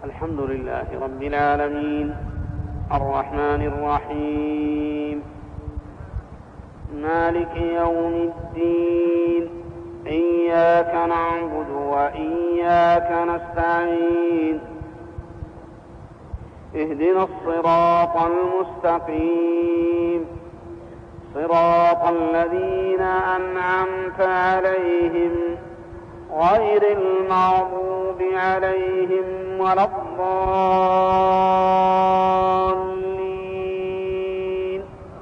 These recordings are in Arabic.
الحمد لله رب العالمين الرحمن الرحيم مالك يوم الدين إياك نعبد وإياك نستعين اهدنا الصراط المستقيم صراط الذين أنعمت عليهم غير المغضوب عليهم ولا الضالين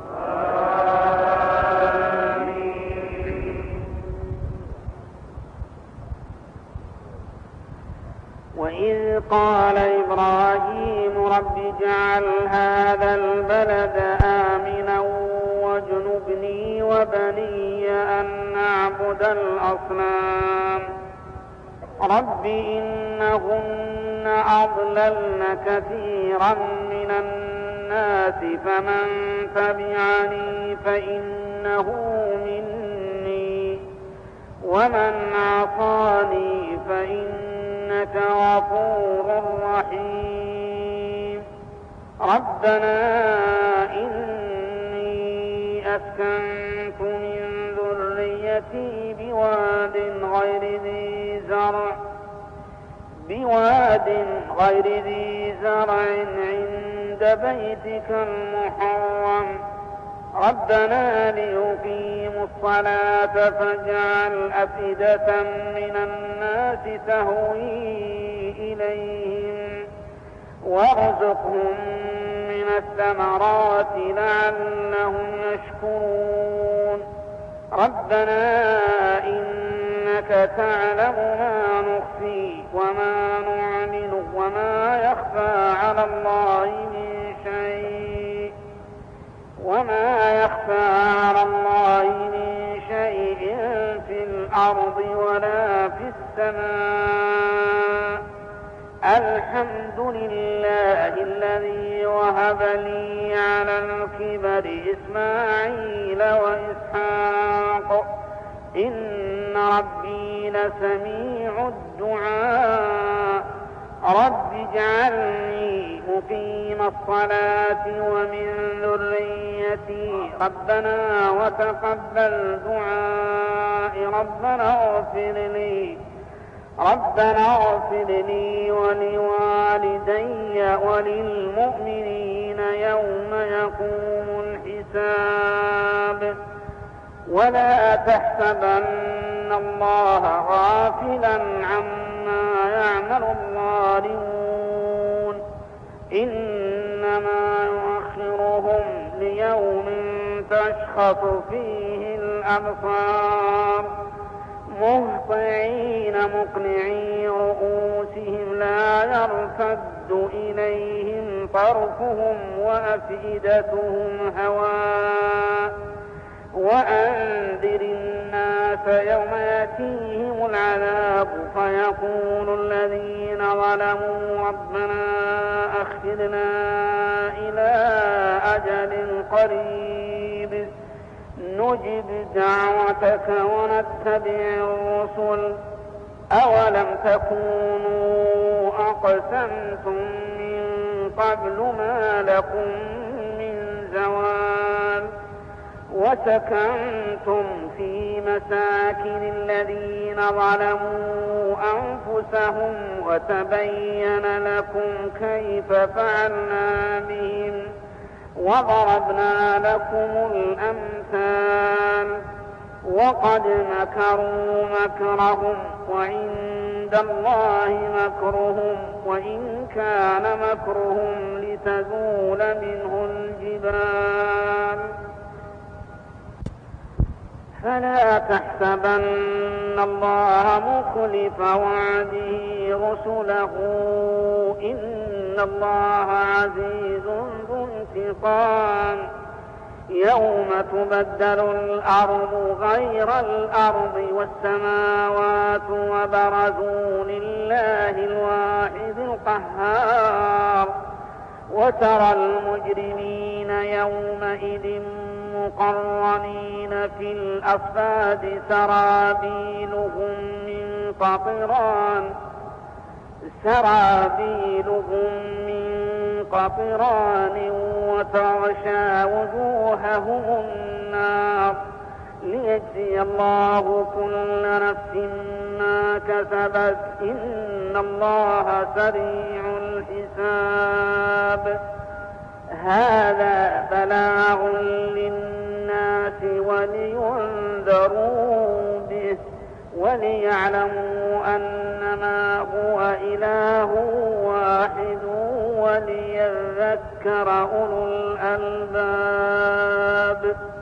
وإذ قال إبراهيم رب اجعل هذا البلد آمنا واجنبني وبني أن نعبد الأصنام رب إنهن أضللن كثيرا من الناس فمن تبعني فإنه مني ومن عصاني فإنك غفور رحيم ربنا إني أسكنت من ذريتي بواد غير ذي زرع عند بيتك المحرم ربنا ليقيموا الصلاة فاجعل أفئدة من الناس تهوي إليهم وارزقهم من الثمرات لعلهم يشكرون ربنا إنك تعلم ما نخفي وما نعلن وما يخفى على الله من شيء في الأرض ولا في السماء الحمد لله الذي وهب لي على الكبر إسماعيل وإسحاق إن ربي لسميع الدعاء رب اجعلني مقيم الصلاة ومن ذريتي ربنا وتقبل دعائي ربنا اغفر لي ولوالدي وللمؤمنين يوم يقوم الحساب ولا تحسبن الله غافلا عما يعمل الظالمون إنما يؤخرهم ليوم تشخص فيه الأبصار مهطعين مقنعي رؤوسهم لا يرتد إليهم طرفهم وأفئدتهم هواء وأنذر الناس يوم يأتيهم العذاب فيقول الذين ظلموا ربنا أخرنا إلى أجل قريب نجب دعوتك ونتبع الرسل أولم تكونوا أقسمتم من قبل ما لكم من زوال وسكنتم في مساكن الذين ظلموا أنفسهم وتبين لكم كيف فعلنا بهم وضربنا لكم الأمثال وقد مكروا مكرهم وعند الله مكرهم وإن كان مكرهم لتزول منه الجبال فلا تحسبن الله مخلف وعده رسله إن الله عزيز ذو انتقام يوم تبدل الأرض غير الأرض والسماوات وبرزوا لله الواحد القهار وترى المجرمين يومئذ مقرنين في الأصفاد سرابيلهم من قطران سرابيلهم من قطران وتغشى وجوههم النار ليجزي الله كل نفس ما كسبت إن الله سريع الحساب. هذا بلاغ للناس ولينذروا به وليعلموا أنما هو إله واحد وليذكر أولو الألباب.